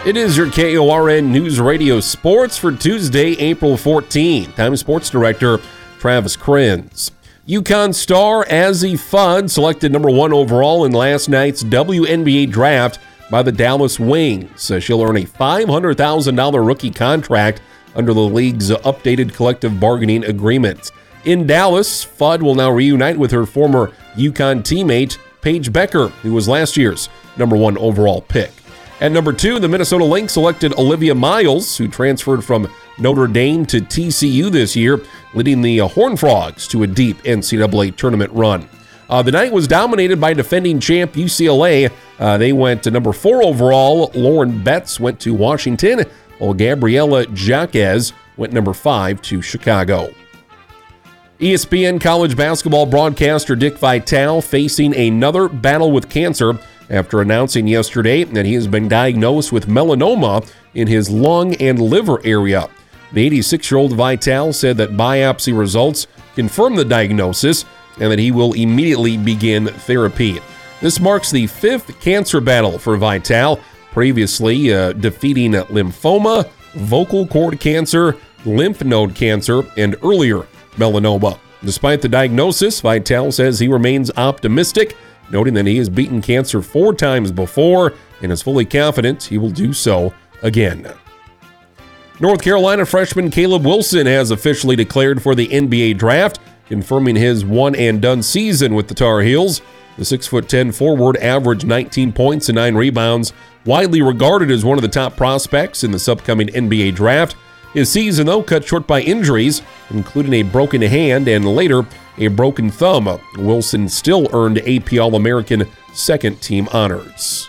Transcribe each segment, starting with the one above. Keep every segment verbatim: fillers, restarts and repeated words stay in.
It is your K O R N News Radio Sports for Tuesday, April fourteenth. I'm Sports Director Travis Krenz. UConn star Azzi Fudd selected number one overall in last night's W N B A draft by the Dallas Wings. She'll earn a five hundred thousand dollars rookie contract under the league's updated collective bargaining agreement. In Dallas, Fudd will now reunite with her former UConn teammate, Paige Becker, who was last year's number one overall pick. At number two, the Minnesota Lynx selected Olivia Miles, who transferred from Notre Dame to T C U this year, leading the Horned Frogs to a deep N C double A tournament run. Uh, the night was dominated by defending champ U C L A. Uh, they went to number four overall. Lauren Betts went to Washington, while Gabriela Jaquez went number five to Chicago. E S P N college basketball broadcaster Dick Vitale facing another battle with cancer after announcing yesterday that he has been diagnosed with melanoma in his lung and liver area. The eighty-six-year-old Vitale said that biopsy results confirm the diagnosis and that he will immediately begin therapy. This marks the fifth cancer battle for Vitale, previously uh, defeating lymphoma, vocal cord cancer, lymph node cancer, and earlier melanoma. Despite the diagnosis, Vitale says he remains optimistic, noting that he has beaten cancer four times before and is fully confident he will do so again. North Carolina freshman Caleb Wilson has officially declared for the N B A draft, confirming his one-and-done season with the Tar Heels. The six foot ten forward averaged nineteen points and nine rebounds, widely regarded as one of the top prospects in this upcoming N B A draft. His season, though, cut short by injuries, including a broken hand and later a broken thumb. Wilson still earned A P All-American second-team honors.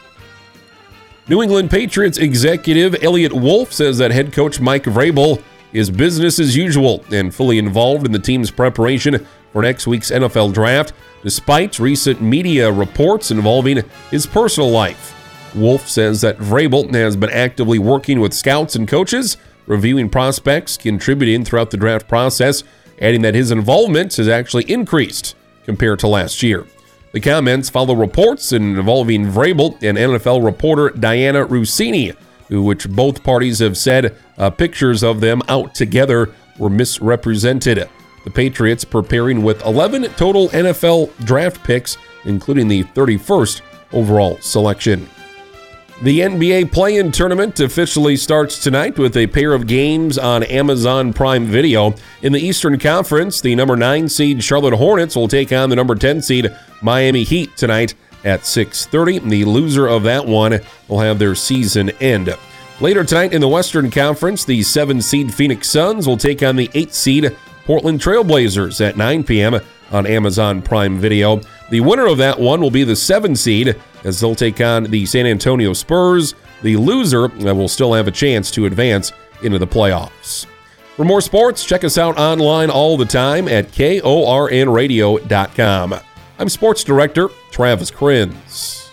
New England Patriots executive Elliott Wolf says that head coach Mike Vrabel is business as usual and fully involved in the team's preparation for next week's N F L draft, despite recent media reports involving his personal life. Wolf says that Vrabel has been actively working with scouts and coaches, reviewing prospects, contributing throughout the draft process, adding that his involvement has actually increased compared to last year. The comments follow reports involving Vrabel and N F L reporter Diana Russini, who, which both parties have said uh, pictures of them out together were misrepresented. The Patriots preparing with eleven total N F L draft picks, including the thirty-first overall selection. The N B A play-in tournament officially starts tonight with a pair of games on Amazon Prime Video. In the Eastern Conference, the number nine seed Charlotte Hornets will take on the number ten seed Miami Heat tonight at six thirty. The loser of that one will have their season end. Later tonight in the Western Conference, the seven seed Phoenix Suns will take on the eight seed Portland Trailblazers at nine p.m. on Amazon Prime Video. The winner of that one will be the seven seed, as they'll take on the San Antonio Spurs. The loser will still have a chance to advance into the playoffs. For more sports, check us out online all the time at K O R N radio dot com. I'm Sports Director Travis Krenz.